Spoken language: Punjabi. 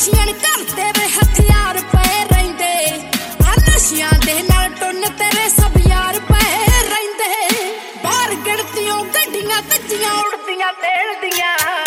ਨਸ਼ਿਆਂ ਘਰ ਤੇਰੇ ਹਥਿਆਰ ਪਏ ਰਹਿੰਦੇ ਆ ਨਸ਼ਿਆਂ ਦੇ ਨਾਲ ਟੁੰਨ ਤੇਰੇ ਸਭ ਯਾਰ ਪਏ ਰਹਿੰਦੇ ਬਾਹਰ ਗਿਣਤੀਆਂ ਗੱਡੀਆਂ ਕੱਚੀਆਂ ਉੜਦੀਆਂ ਤੇਲ ਦੀਆਂ